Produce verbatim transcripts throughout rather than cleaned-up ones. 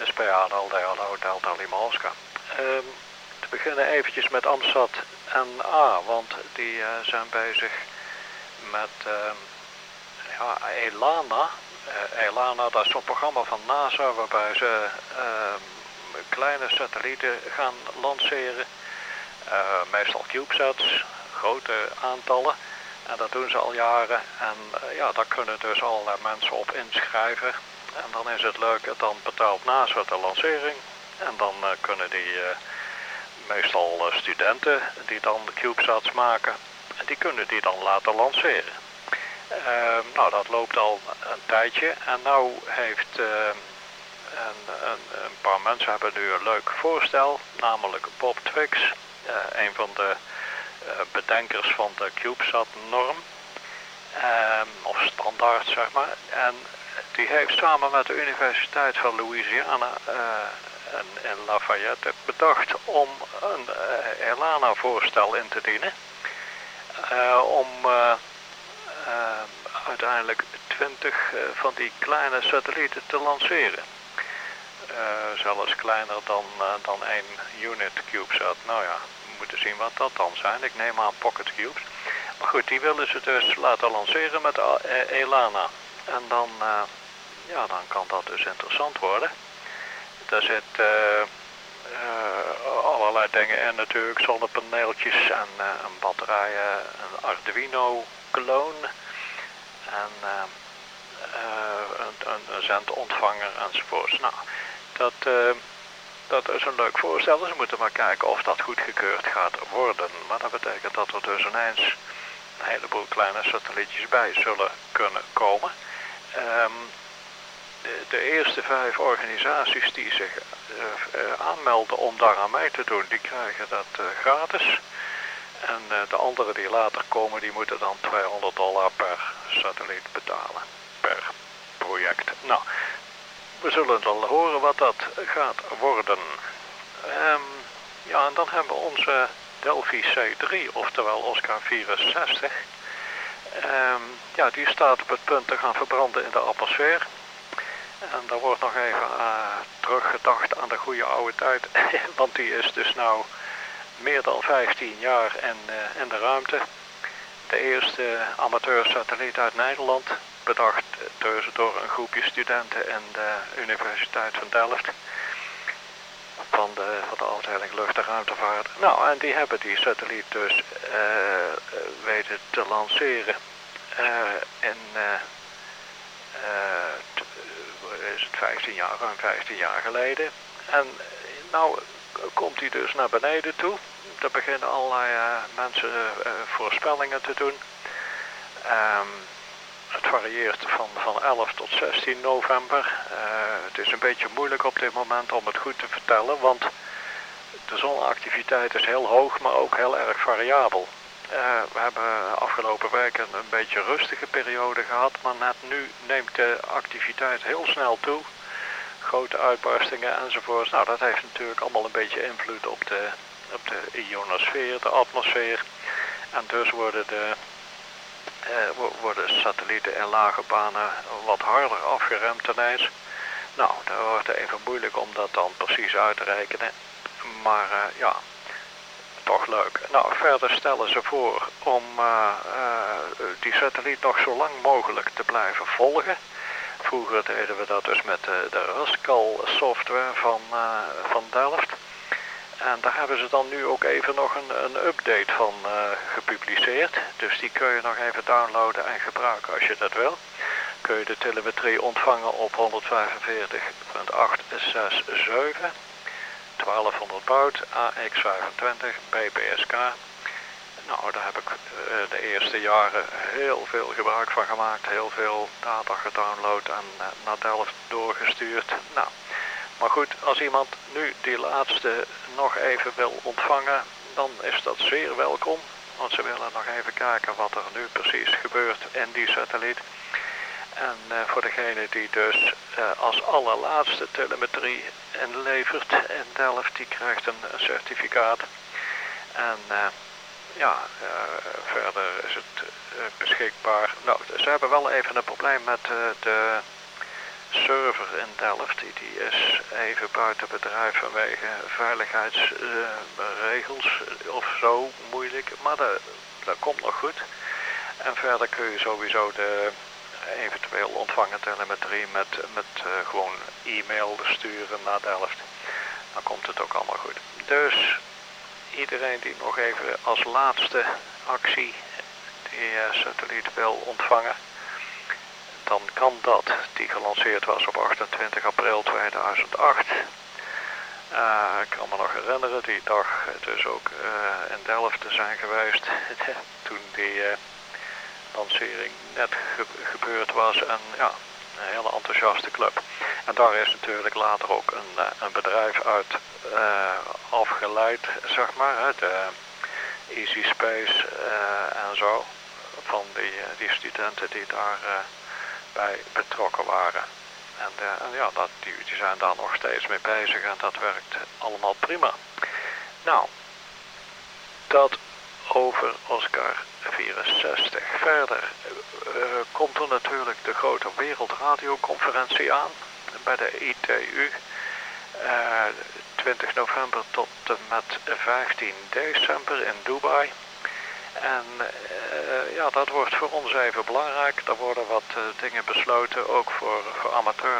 S P A Delta Delta Lima Oscar. Um, te beginnen eventjes met Amsat N A, want die uh, zijn bezig met uh, ja, ELANA. Uh, ELANA, dat is zo'n programma van NASA waarbij ze uh, kleine satellieten gaan lanceren. Uh, meestal CubeSats, grote aantallen. En dat doen ze al jaren. En uh, ja, daar kunnen dus allerlei mensen op inschrijven. En dan is het leuk, dan betaalt NASA de lancering. En dan uh, kunnen die uh, meestal uh, studenten die dan de CubeSats maken, die kunnen die dan laten lanceren. Uh, nou, dat loopt al een tijdje. En nou heeft uh, een, een, een paar mensen hebben nu een leuk voorstel, namelijk Bob Twix, uh, een van de uh, bedenkers van de CubeSat-norm, uh, of standaard zeg maar. En die heeft samen met de Universiteit van Louisiana uh, in, in Lafayette bedacht om een uh, ELANA-voorstel in te dienen. Uh, om uh, uh, uiteindelijk twintig uh, van die kleine satellieten te lanceren. Uh, zelfs kleiner dan, uh, dan één unit CubeSat. Nou ja, we moeten zien wat dat dan zijn. Ik neem aan Pocket Cubes. Maar goed, die willen ze dus laten lanceren met uh, ELANA. En dan, uh, ja, dan kan dat dus interessant worden. Daar zit uh, uh, allerlei dingen in natuurlijk, zonnepaneeltjes en uh, een batterij, een Arduino-kloon en uh, uh, een, een, een zendontvanger enzovoorts. Nou, dat, uh, dat is een leuk voorstel, dus we moeten maar kijken of dat goedgekeurd gaat worden. Maar dat betekent dat er dus ineens een heleboel kleine satellietjes bij zullen kunnen komen. Um, de, de eerste vijf organisaties die zich uh, uh, aanmelden om daaraan mee te doen, die krijgen dat uh, gratis. En uh, de anderen die later komen, die moeten dan tweehonderd dollar per satelliet betalen. Per project. Nou, we zullen wel horen wat dat gaat worden. Um, ja, en dan hebben we onze Delphi C drie, oftewel Oscar vierenzestig. Um, ja, die staat op het punt te gaan verbranden in de atmosfeer. En daar wordt nog even uh, teruggedacht aan de goede oude tijd. Want die is dus nou meer dan vijftien jaar in, uh, in de ruimte. De eerste amateursatelliet uit Nederland. Bedacht dus door een groepje studenten in de Universiteit van Delft. Van de, van de afdeling lucht- en ruimtevaart. Nou, en die hebben die satelliet dus uh, weten te lanceren. Uh, in uh, uh, t, uh, is het vijftien jaar, ruim vijftien jaar geleden. En nou komt hij dus naar beneden toe. Er beginnen allerlei uh, mensen uh, voorspellingen te doen. Um, het varieert van, van elf tot zestien november. Uh, het is een beetje moeilijk op dit moment om het goed te vertellen, want de zonneactiviteit is heel hoog, maar ook heel erg variabel. Uh, we hebben afgelopen week een, een beetje rustige periode gehad, maar net nu neemt de activiteit heel snel toe. Grote uitbarstingen enzovoorts. Nou, dat heeft natuurlijk allemaal een beetje invloed op de, op de ionosfeer, de atmosfeer. En dus worden de uh, worden satellieten in lage banen wat harder afgeremd ineens. Nou, dat wordt even moeilijk om dat dan precies uit te rekenen. Maar uh, ja, toch leuk. Nou, verder stellen ze voor om uh, uh, die satelliet nog zo lang mogelijk te blijven volgen. Vroeger deden we dat dus met uh, de Rascal software van, uh, van Delft. En daar hebben ze dan nu ook even nog een, een update van uh, gepubliceerd. Dus die kun je nog even downloaden en gebruiken als je dat wil. Kun je de telemetrie ontvangen op honderdvijfenveertig komma achthonderdzesenzestig. twaalfhonderd baud, A X vijfentwintig, B P S K. Nou, daar heb ik uh, de eerste jaren heel veel gebruik van gemaakt. Heel veel data gedownload en uh, naar Delft doorgestuurd. Nou, maar goed, als iemand nu die laatste nog even wil ontvangen, dan is dat zeer welkom. Want ze willen nog even kijken wat er nu precies gebeurt in die satelliet. En uh, voor degene die dus uh, als allerlaatste telemetrie inlevert in Delft, die krijgt een, een certificaat. En uh, ja, uh, verder is het uh, beschikbaar. Nou, ze hebben wel even een probleem met uh, de server in Delft, die is even buiten bedrijf vanwege veiligheidsregels uh, of zo moeilijk, maar dat, dat komt nog goed. En verder kun je sowieso de eventueel ontvangen telemetrie met, met uh, gewoon e-mail sturen naar Delft. Dan komt het ook allemaal goed. Dus iedereen die nog even als laatste actie die uh, satelliet wil ontvangen, dan kan dat, die gelanceerd was op achtentwintig april tweeduizend acht. Uh, ik kan me nog herinneren, die dag dus ook uh, in Delft te zijn geweest, toen die uh, lancering net ge gebeurd was en ja, een hele enthousiaste club. En daar is natuurlijk later ook een, uh, een bedrijf uit uh, afgeleid, zeg maar, hè, de Easy Space uh, en zo, van die, uh, die studenten die daar uh, bij betrokken waren. En, uh, en ja, dat, die, die zijn daar nog steeds mee bezig en dat werkt allemaal prima. Nou, dat over Oscar vierenzestig. Verder uh, komt er natuurlijk de grote wereldradioconferentie aan bij de I T U. Uh, twintig november tot en met vijftien december in Dubai. En uh, ja, dat wordt voor ons even belangrijk. Er worden wat uh, dingen besloten, ook voor, voor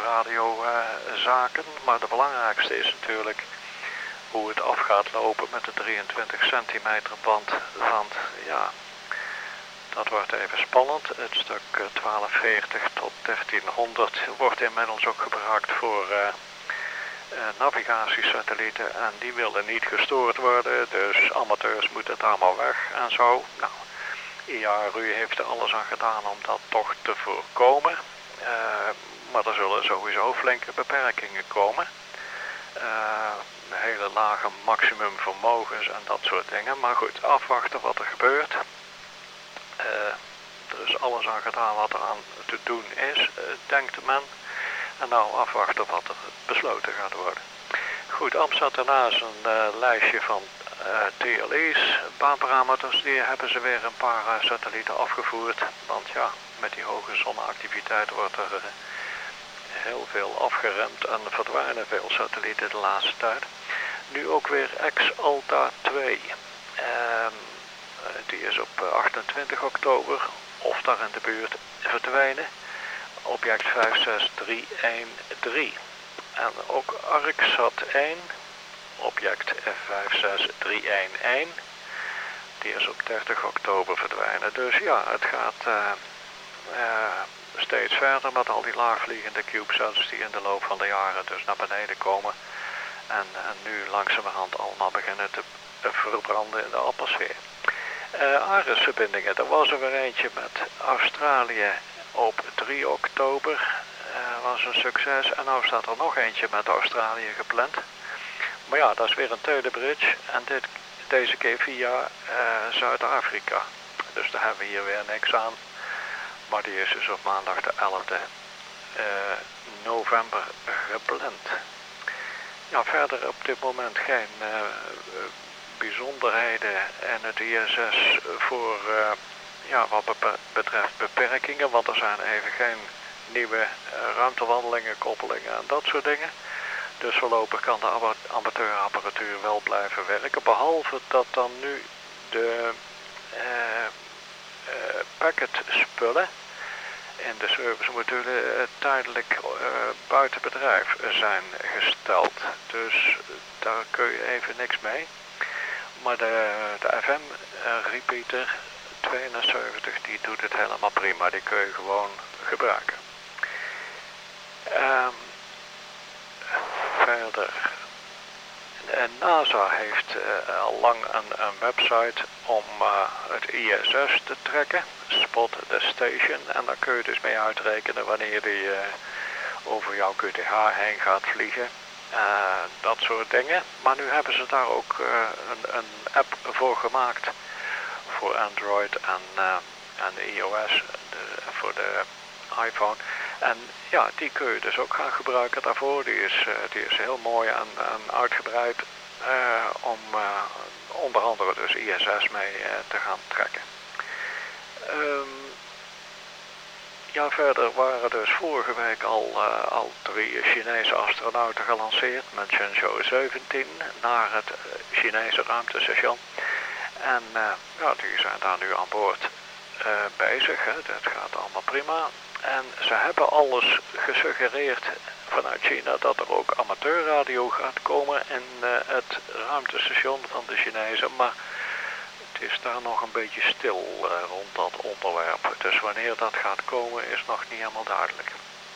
amateurradiozaken. Uh, maar de belangrijkste is natuurlijk hoe het af gaat lopen met de drieëntwintig centimeter band. Want ja, dat wordt even spannend. Het stuk uh, twaalfhonderdveertig tot dertienhonderd wordt inmiddels ook gebruikt voor uh, uh, navigatiesatellieten. En die willen niet gestoord worden, dus amateurs moeten daar maar weg en zo. Nou, I A R U heeft er alles aan gedaan om dat toch te voorkomen. Uh, maar er zullen sowieso flinke beperkingen komen. Uh, hele lage maximumvermogens en dat soort dingen. Maar goed, afwachten wat er gebeurt. Uh, er is alles aan gedaan wat er aan te doen is, uh, denkt men. En nou afwachten wat er besloten gaat worden. Goed, AMSAT daarna is een uh, lijstje van uh, T L E's, baanparameters. Die hebben ze weer een paar uh, satellieten afgevoerd. Want ja, met die hoge zonneactiviteit wordt er uh, heel veel afgeremd en verdwijnen veel satellieten de laatste tijd. Nu ook weer X-Alta twee. Um, die is op achtentwintig oktober, of daar in de buurt, verdwenen. Object vijf zes drie een drie. En ook ArcSat één, object vijf zes drie een een. Die is op dertig oktober verdwijnen. Dus ja, het gaat uh, uh, steeds verder met al die laagvliegende CubeSats die in de loop van de jaren dus naar beneden komen. En, en nu langzamerhand allemaal beginnen te verbranden in de atmosfeer. Uh, Ares-verbindingen, er was er weer eentje met Australië op drie oktober. Uh, was een succes. En nu staat er nog eentje met Australië gepland. Maar ja, dat is weer een tweede bridge. En dit, deze keer via uh, Zuid-Afrika. Dus daar hebben we hier weer niks aan. Maar die is dus op maandag de elfde uh, november gepland. Ja, verder op dit moment geen uh, bijzonderheden en het I S S voor uh, ja, wat betreft beperkingen, want er zijn even geen nieuwe uh, ruimtewandelingen, koppelingen en dat soort dingen. Dus voorlopig kan de amateurapparatuur wel blijven werken, behalve dat dan nu de uh, uh, packetspullen in de service moeten uh, tijdelijk uh, buiten bedrijf zijn gesteld. Dus daar kun je even niks mee. Maar de, de F M-repeater tweeënzeventig die doet het helemaal prima. Die kun je gewoon gebruiken. Um, verder. De NASA heeft uh, al lang een, een website om uh, het I S S te trekken. Spot the Station. En daar kun je dus mee uitrekenen wanneer die uh, over jouw Q T H heen gaat vliegen. Uh, dat soort dingen. Maar nu hebben ze daar ook uh, een, een app voor gemaakt. Voor Android en, uh, en iOS. De, voor de iPhone. En ja, die kun je dus ook gaan gebruiken daarvoor. Die is, uh, die is heel mooi en, en uitgebreid. Uh, om uh, onder andere dus I S S mee uh, te gaan trekken. Um, ja, verder waren dus vorige week al, uh, al drie Chinese astronauten gelanceerd met Shenzhou zeventien naar het uh, Chinese ruimtestation. En uh, ja, die zijn daar nu aan boord uh, bezig. Hè. Dat gaat allemaal prima. En ze hebben alles gesuggereerd vanuit China dat er ook amateurradio gaat komen in uh, het ruimtestation van de Chinezen. Maar het is daar nog een beetje stil uh, rond dat onderwerp. Dus wanneer dat gaat komen is nog niet helemaal duidelijk.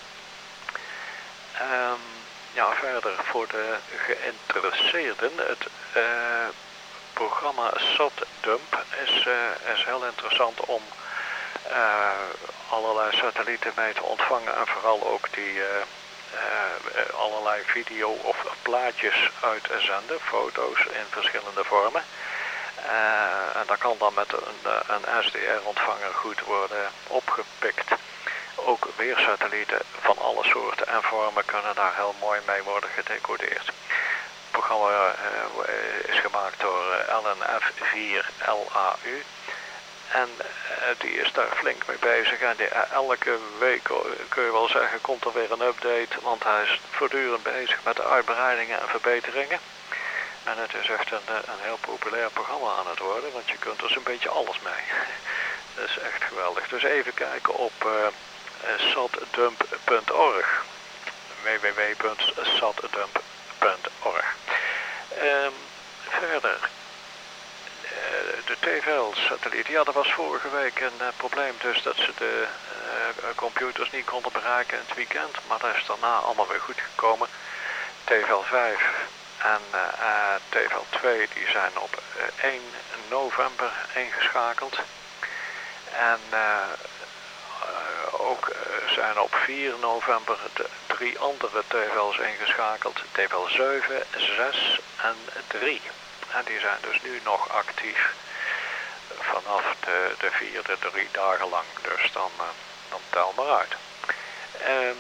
Um, ja, verder voor de geïnteresseerden. Het uh, programma SatDump is, uh, is heel interessant om uh, allerlei satellieten mee te ontvangen. En vooral ook die uh, uh, allerlei video of plaatjes uitzenden. Foto's in verschillende vormen. Uh, en dat kan dan met een, een S D R-ontvanger goed worden opgepikt. Ook weersatellieten van alle soorten en vormen kunnen daar heel mooi mee worden gedecodeerd. Het programma uh, is gemaakt door L N F vier L A U. En uh, die is daar flink mee bezig. En die, uh, elke week uh, kun je wel zeggen komt er weer een update. Want hij is voortdurend bezig met de uitbreidingen en verbeteringen. En het is echt een, een heel populair programma aan het worden, want je kunt er zo'n beetje alles mee. Dat is echt geweldig. Dus even kijken op uh, satdump punt org. w w w punt satdump punt org. Um, verder, uh, de T V L-satelliet. Ja, dat was vorige week een uh, probleem dus dat ze de uh, computers niet konden bereiken in het weekend. Maar dat is daarna allemaal weer goed gekomen. T V L vijf en uh, uh, T V L twee die zijn op uh, één november ingeschakeld. En uh, uh, ook uh, zijn op vier november de drie andere T V L's ingeschakeld. T V L zeven, zes en drie. En die zijn dus nu nog actief vanaf de, de vierde drie dagen lang. Dus dan, uh, dan tel maar uit. Um,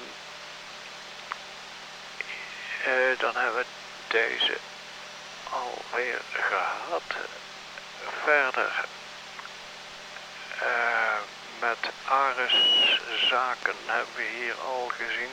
uh, dan hebben we deze alweer gehad. Verder uh, met Ares zaken hebben we hier al gezien.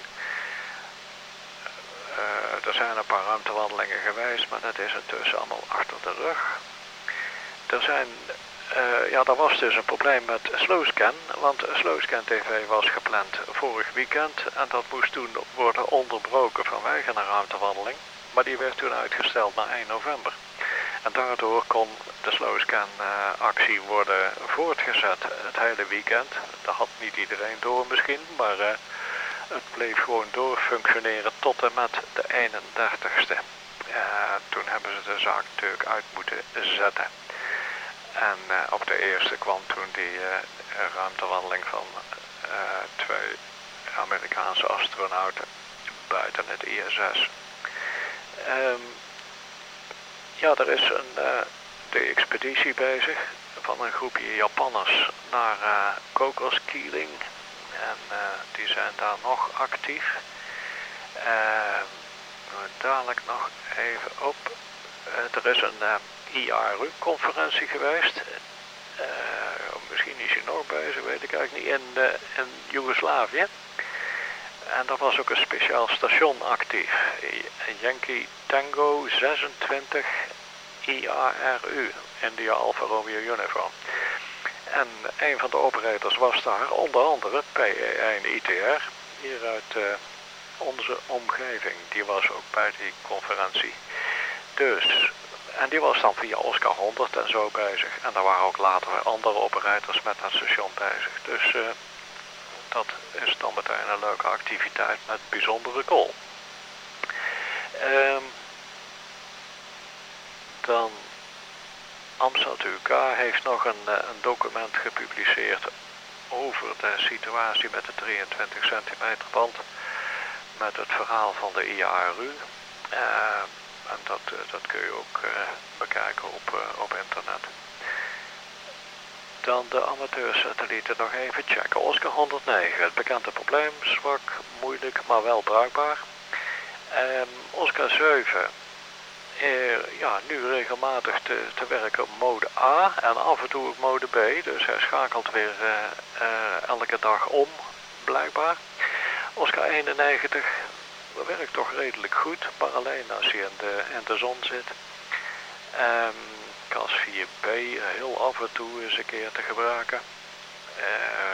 Uh, er zijn een paar ruimtewandelingen geweest, maar dat is intussen allemaal achter de rug. Er zijn, uh, ja, er was dus een probleem met Slowscan, want Slowscan T V was gepland vorig weekend en dat moest toen worden onderbroken vanwege een ruimtewandeling. Maar die werd toen uitgesteld naar één november. En daardoor kon de Slowscan uh, actie worden voortgezet het hele weekend. Dat had niet iedereen door misschien, maar uh, het bleef gewoon doorfunctioneren tot en met de eenendertigste. Uh, toen hebben ze de zaak natuurlijk uit moeten zetten. En uh, op de eerste kwam toen die uh, ruimtewandeling van uh, twee Amerikaanse astronauten buiten het I S S. Um, ja, er is een uh, de expeditie bezig van een groepje Japanners naar uh, Cocos-Keeling. En uh, die zijn daar nog actief. Uh, dadelijk nog even op. Uh, er is een uh, I A R U-conferentie geweest. Uh, misschien is hij nog bezig, weet ik eigenlijk niet. In, uh, in Joegoslavië. En er was ook een speciaal station actief. Yankee Tango zesentwintig I A R U. India Alfa Romeo Uniform. En een van de operators was daar onder andere P E één I T R. Hier uit uh, onze omgeving. Die was ook bij die conferentie. Dus, en die was dan via Oscar honderd en zo bezig. En daar waren ook later weer andere operators met dat station bezig. Dus uh, dat is dan meteen een leuke activiteit met bijzondere goal. Um, dan Amsat U K heeft nog een, een document gepubliceerd over de situatie met de drieëntwintig centimeter band. Met het verhaal van de I A R U. Uh, en dat, dat kun je ook uh, bekijken op, uh, op internet. Dan de amateursatellieten nog even checken. Oscar honderdnegen, het bekende probleem, zwak, moeilijk, maar wel bruikbaar. Um, Oscar zeven, uh, ja, nu regelmatig te, te werken op mode A en af en toe op mode B. Dus hij schakelt weer uh, uh, elke dag om blijkbaar. Oscar eenennegentig werkt toch redelijk goed, maar alleen als hij in de, in de zon zit. Um, C A S vier B heel af en toe eens een keer te gebruiken. Uh,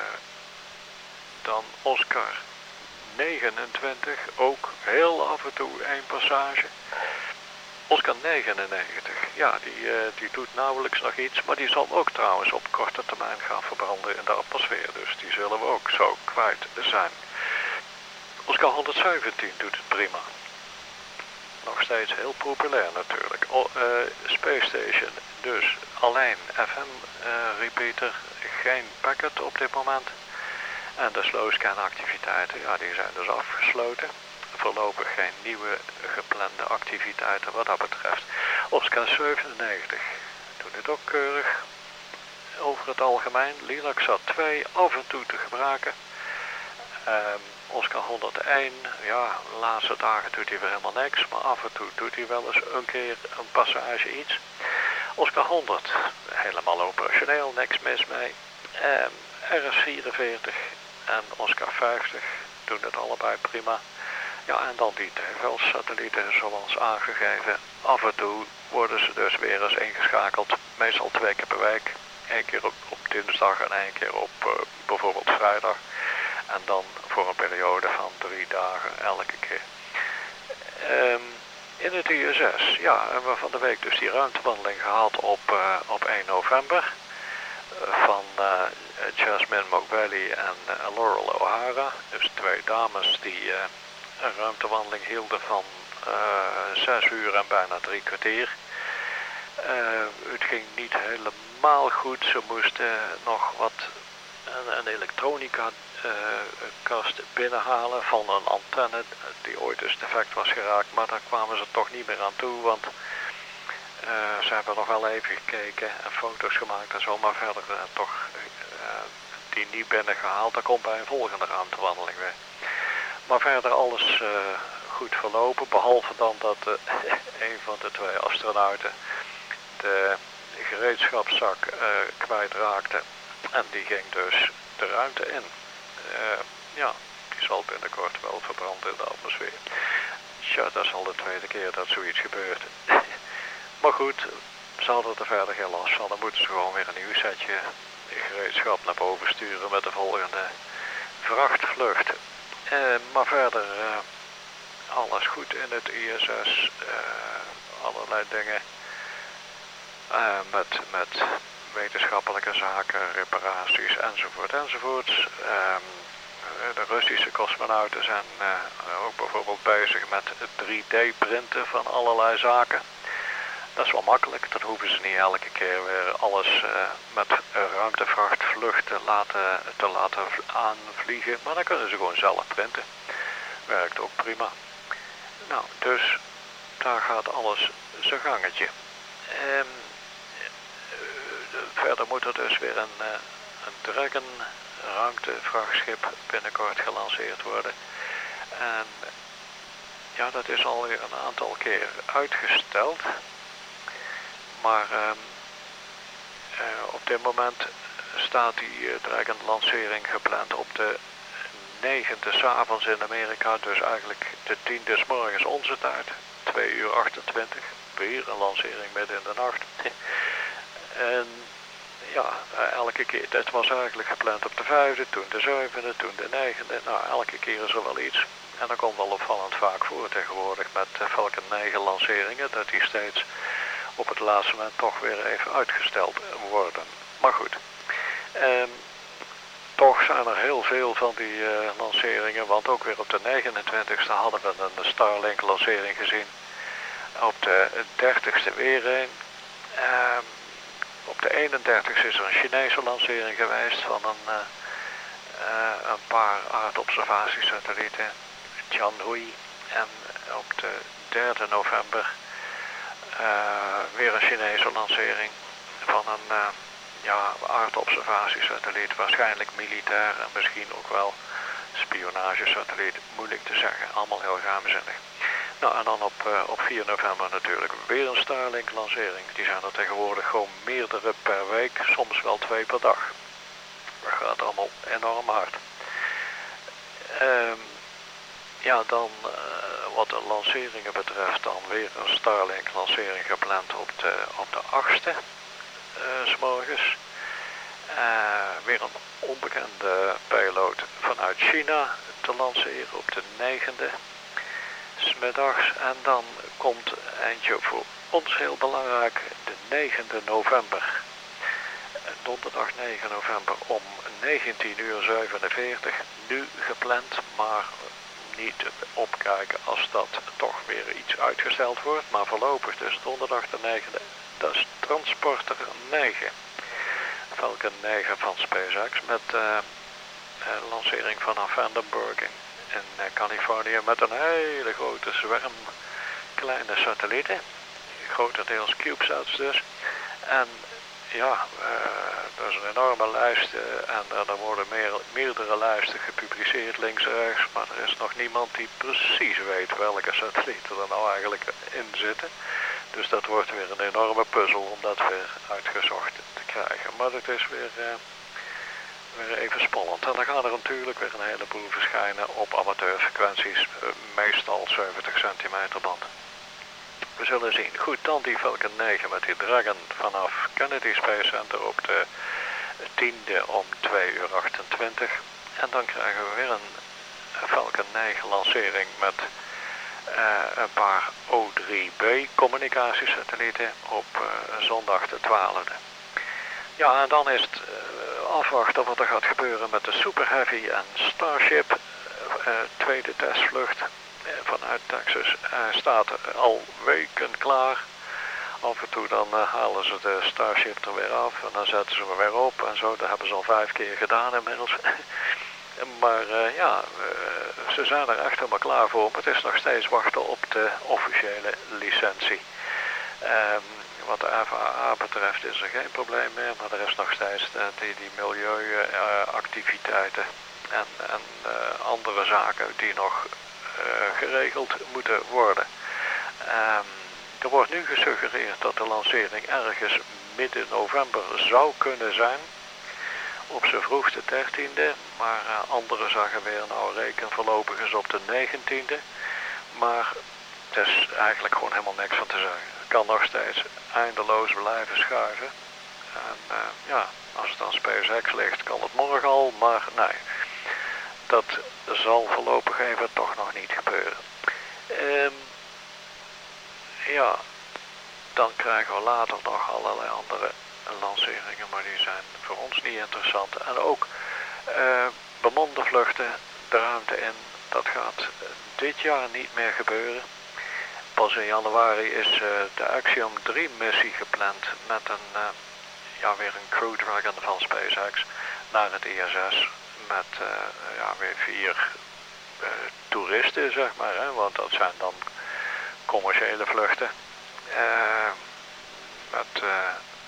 dan Oscar negenentwintig, ook heel af en toe één passage. Oscar negenennegentig, ja, die, uh, die doet nauwelijks nog iets, maar die zal ook trouwens op korte termijn gaan verbranden in de atmosfeer, dus die zullen we ook zo kwijt zijn. Oscar honderdzeventien doet het prima. Nog steeds heel populair natuurlijk. O, uh, Space Station, dus alleen F M uh, repeater, geen packet op dit moment. En de slowscan activiteiten, ja, die zijn dus afgesloten. Voorlopig geen nieuwe geplande activiteiten wat dat betreft. Oscar zevenennegentig doet het ook keurig. Over het algemeen, Lilacsat twee af en toe te gebruiken. Um, Oscar honderdéén, ja, de laatste dagen doet hij weer helemaal niks, maar af en toe doet hij wel eens een keer een passage iets. Oscar honderd, helemaal operationeel, niks mis mee. Um, R S vierenveertig en Oscar vijftig doen het allebei prima. Ja, en dan die T V L-satellieten zoals aangegeven. Af en toe worden ze dus weer eens ingeschakeld, meestal twee keer per week. Eén keer op, op dinsdag en één keer op uh, bijvoorbeeld vrijdag. En dan voor een periode van drie dagen elke keer. Um, in het I S S, ja, hebben we van de week dus die ruimtewandeling gehad op, uh, op één november. Uh, van uh, Jasmine Mogbelli en uh, Laurel O'Hara. Dus twee dames die uh, een ruimtewandeling hielden van uh, zes uur en bijna drie kwartier. Uh, het ging niet helemaal goed. Ze moesten nog wat een, een elektronica uh, kast binnenhalen van een antenne die ooit dus defect was geraakt. Maar daar kwamen ze toch niet meer aan toe, want uh, ze hebben nog wel even gekeken en foto's gemaakt en zo, maar verder uh, toch uh, die niet binnengehaald. Dat komt bij een volgende ruimtewandeling weer. Maar verder alles uh, goed verlopen, behalve dan dat uh, een van de twee astronauten de gereedschapszak uh, kwijtraakte. En die ging dus de ruimte in. Uh, ja, die zal binnenkort wel verbranden in de atmosfeer. Tja, dat is al de tweede keer dat zoiets gebeurt. Maar goed, ze hadden er verder geen last van. Dan moeten ze gewoon weer een nieuw setje gereedschap naar boven sturen met de volgende vrachtvlucht. Uh, maar verder uh, alles goed in het I S S, uh, allerlei dingen uh, met, met wetenschappelijke zaken, reparaties enzovoort enzovoort. Um, de Russische cosmonauten zijn uh, ook bijvoorbeeld bezig met het drie D printen van allerlei zaken. Dat is wel makkelijk, dan hoeven ze niet elke keer weer alles uh, met ruimtevrachtvluchten laten, te laten aanvliegen. Maar dan kunnen ze gewoon zelf printen. Werkt ook prima. Nou, dus daar gaat alles zijn gangetje. Um, verder moet er dus weer een, uh, een Dragon ruimtevrachtschip binnenkort gelanceerd worden. En ja, dat is alweer een aantal keer uitgesteld. Maar uh, uh, op dit moment staat die uh, Dragon lancering gepland op de negende 's avonds in Amerika. Dus eigenlijk de tiende 's morgens onze tijd. twee uur achtentwintig. Weer een lancering midden in de nacht. En ja, uh, elke keer. Het was eigenlijk gepland op de vijfde, toen de zevende, toen de negende. Nou, elke keer is er wel iets. En dat komt wel opvallend vaak voor tegenwoordig met uh, Falcon negen lanceringen. Dat die steeds op het laatste moment toch weer even uitgesteld worden. Maar goed, um, toch zijn er heel veel van die uh, lanceringen, want ook weer op de negenentwintigste hadden we een Starlink lancering gezien. Op de dertigste weer een. Um, op de eenendertigste is er een Chinese lancering geweest van een, uh, uh, een paar aardobservatiesatellieten, Tianhui. En op de derde november Uh, weer een Chinese lancering van een uh, ja, aardobservatiesatelliet, waarschijnlijk militair en misschien ook wel spionagesatelliet, moeilijk te zeggen, allemaal heel geheimzinnig. Nou, en dan op, uh, op vier november natuurlijk weer een Starlink lancering. Die zijn er tegenwoordig gewoon meerdere per week, soms wel twee per dag. Dat gaat allemaal enorm hard. Um, ja, dan uh, wat de lanceringen betreft, dan weer een Starlink lancering gepland op de, op de achtste uh, 's morgens. Uh, weer een onbekende payload vanuit China te lanceren op de negende 's middags. En dan komt eentje voor ons heel belangrijk, de negende november. Donderdag negen november om negentien uur zevenenveertig, nu gepland, maar niet opkijken als dat toch weer iets uitgesteld wordt. Maar voorlopig dus donderdag de negende, dat is Transporter negen. Falcon negen van SpaceX met uh, uh, lancering vanaf Vandenberg in, in uh, Californië met een hele grote zwerm kleine satellieten. Grotendeels CubeSats dus. En ja, uh, dat is een enorme lijst uh, en uh, er worden meer, meerdere lijsten gepubliceerd links en rechts, maar er is nog niemand die precies weet welke satellieten er nou eigenlijk in zitten. Dus dat wordt weer een enorme puzzel om dat weer uitgezocht te krijgen. Maar het is weer, uh, weer even spannend. En dan gaan er natuurlijk weer een heleboel verschijnen op amateurfrequenties, uh, meestal zeventig centimeter band. We zullen zien. Goed, dan die Falcon negen met die Dragon vanaf Kennedy Space Center op de tiende om twee uur achtentwintig. En dan krijgen we weer een Falcon negen lancering met uh, een paar O drie B communicatiesatellieten op uh, zondag de twaalfde. Ja, en dan is het uh, afwachten wat er gaat gebeuren met de Super Heavy en Starship. Uh, tweede testvlucht vanuit Texas. Hij staat al weken klaar. Af en toe dan uh, halen ze de Starship er weer af en dan zetten ze hem weer op en zo. Dat hebben ze al vijf keer gedaan inmiddels. Maar uh, ja, uh, ze zijn er echt helemaal klaar voor. Maar het is nog steeds wachten op de officiële licentie. Um, wat de F A A betreft is er geen probleem meer, maar er is nog steeds uh, die, die milieuactiviteiten uh, en, en uh, andere zaken die nog uh, geregeld moeten worden. Um, er wordt nu gesuggereerd dat de lancering ergens midden november zou kunnen zijn. Op z'n vroegste dertiende, maar uh, anderen zeggen weer, nou reken voorlopig eens op de negentiende. Maar er is eigenlijk gewoon helemaal niks van te zeggen. Het kan nog steeds eindeloos blijven schuiven. En uh, ja, als het aan SpaceX ligt, kan het morgen al, maar nee. Dat zal voorlopig even toch nog niet gebeuren. Um, ja, dan krijgen we later nog allerlei andere lanceringen, maar die zijn voor ons niet interessant. En ook uh, bemande vluchten de ruimte in, dat gaat dit jaar niet meer gebeuren. Pas in januari is uh, de Axiom drie missie gepland met een, uh, ja, weer een Crew Dragon van SpaceX naar het I S S. Met uh, ja, weer vier uh, toeristen, zeg maar, hè, want dat zijn dan commerciële vluchten. Uh, met uh,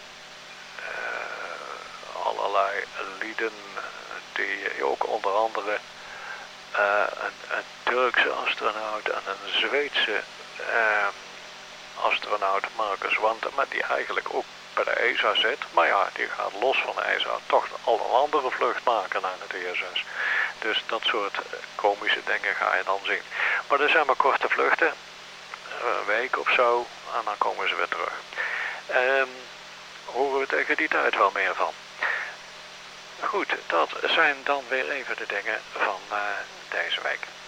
uh, allerlei lieden die ook onder andere uh, een, een Turkse astronaut en een Zweedse uh, astronaut, Marcus Wanter, maar die eigenlijk ook bij de E S A zit, maar ja, die gaat los van de E S A toch al een andere vlucht maken naar het I S S. Dus dat soort komische dingen ga je dan zien. Maar er zijn maar korte vluchten, een week of zo, en dan komen ze weer terug. Um, horen we tegen die tijd wel meer van. Goed, dat zijn dan weer even de dingen van uh, deze week.